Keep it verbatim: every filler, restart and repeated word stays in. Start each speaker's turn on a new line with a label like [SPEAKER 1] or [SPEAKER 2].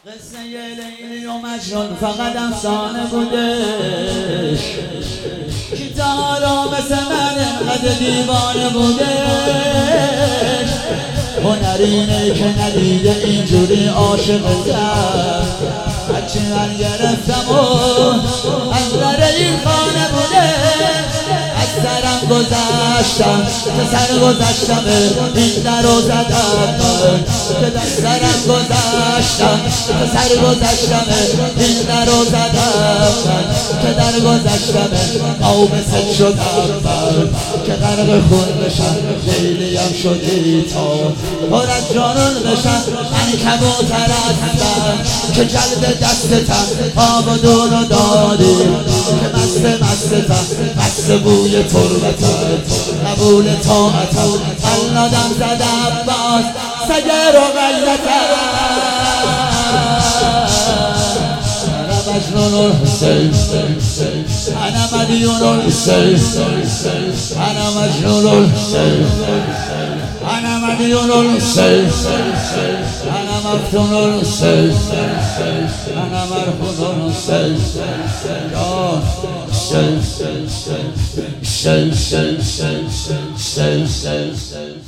[SPEAKER 1] قصه لیلی و مجنون فقط افسانه بودش کی تا حالا مثل من انقدر دیوانه بودش هنر اینه که ندیده اینجوری عاشق زد هرچی من گرفتم و از در این خانه بودش از سرم گذشتم که سر گذشتم این در رو زدم که در سرم گذشتم که سر گذشتم این در رو زدم که در گذشتم آب ست شدم که غرق خون بشم لیلیم شدی تا پر از جانون بشم من کبوتر هستم که جلد دستتم آب و دون و دادی که مست مستتم مست بوی تربتت قبول طاعتم قلادم زدم باز سگر و غیرتم انا مجنون الحسین انا مدیون الحسین انا مجنون الحسین انا مدیون الحسین انا مفتون الحسین انا مرهون الحسین شل شل شل شل شل شل شل شل